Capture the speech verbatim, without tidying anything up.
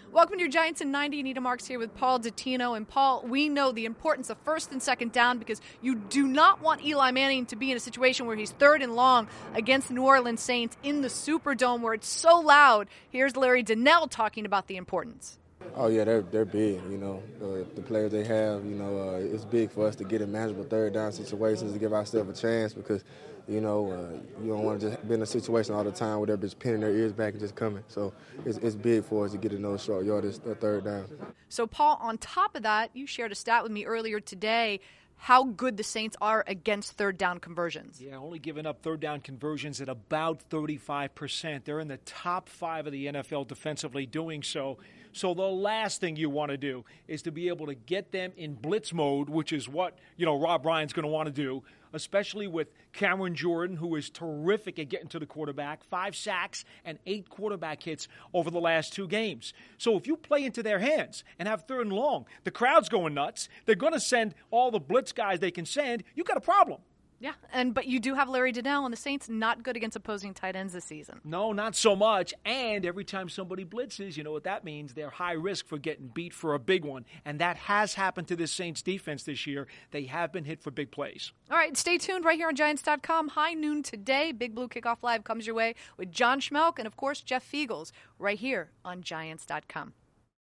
Welcome to your Giants in ninety. Anita Marks here with Paul Dottino. And Paul, we know the importance of first and second down because you do not want Eli Manning to be in a situation where he's third and long against the New Orleans Saints in the Superdome where it's so loud. Here's Larry Donnell talking about the importance. Oh, yeah, they're they're big, you know. Uh, the players they have, you know, uh, it's big for us to get in manageable third down situations to give ourselves a chance because, you know, uh, you don't want to just be in a situation all the time where they're just pinning their ears back and just coming. So it's, it's big for us to get in those short yardage, the third down. So, Paul, on top of that, you shared a stat with me earlier today how good the Saints are against third down conversions. Yeah, only giving up third down conversions at about thirty-five percent. They're in the top five of the N F L defensively doing so. So the last thing you want to do is to be able to get them in blitz mode, which is what, you know, Rob Ryan's going to want to do, especially with Cameron Jordan, who is terrific at getting to the quarterback, five sacks and eight quarterback hits over the last two games. So if you play into their hands and have third and long, the crowd's going nuts. They're going to send all the blitz guys they can send. You got a problem. Yeah, and but you do have Larry Donnell, and the Saints not good against opposing tight ends this season. No, not so much. And every time somebody blitzes, you know what that means? They're high risk for getting beat for a big one. And that has happened to this Saints defense this year. They have been hit for big plays. All right, stay tuned right here on Giants dot com. High noon today. Big Blue Kickoff Live comes your way with John Schmelk and, of course, Jeff Fiegels right here on Giants dot com.